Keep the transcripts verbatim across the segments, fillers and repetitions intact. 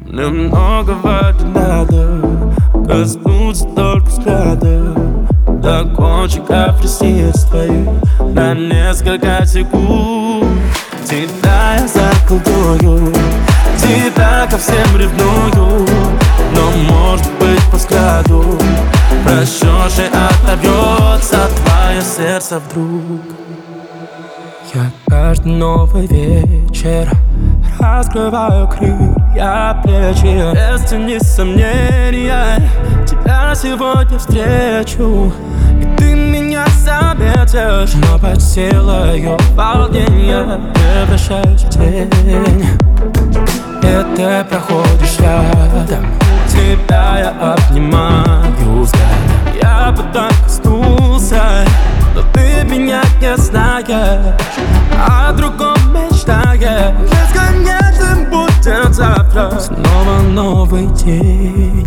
Немногого не надо, коснуться только взгляда до кончиков ресниц твоих на несколько секунд. Тебя я заколдую, тебя ко всем ревную, но может быть по взгляду прощешь и оторвется твое сердце вдруг. Я каждый новый вечер раскрываю крылья, плечи, без тени сомнения тебя сегодня встречу, и ты меня заметишь, но под силою волнения превращаюсь в тень. И ты проходишь рядом, тебя я обнимаю взглядом. Я бы так коснулся, но ты меня не знаешь, о другом мечтаешь. Бесконечным будет завтра снова новый день.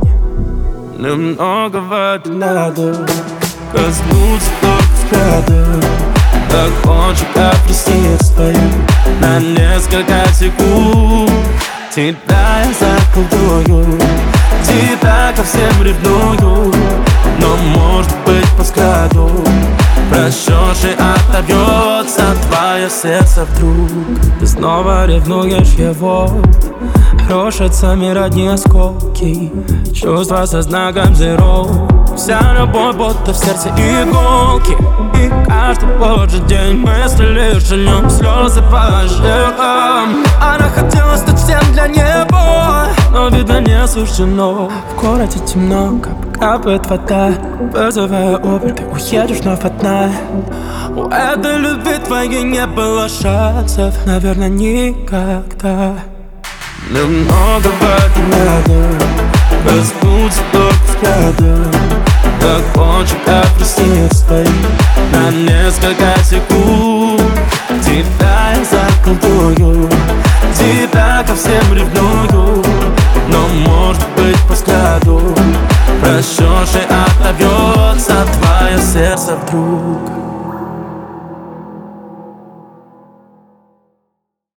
Немногого не надо, коснуться только взглядом до кончиков ресниц твоих на несколько секунд. Тебя я заколдую, тебя ко всем ревную, но может быть по взгляду прощешь и оторвется твое сердце вдруг. Ты снова ревнуешь его, крошатся мир одни осколки, чувства со знаком zero. Вся любовь будто в сердце иголки, и каждый божий день мысли лишь о нем, слезы по жилам. Она хотела стать всем для него, но видно не суждено. В городе темно, кап капает вода, вызывая Убер, ты уедешь вновь одна. У этой любви твоей не было шансов, наверное, никогда. Немногого не надо, коснуться только взглядом до кончиков ресниц твоих на несколько секунд. Тебя я заколдую, тебя ко всем ревную, но может быть по взгляду прощешь и оторвется твое сердце вдруг.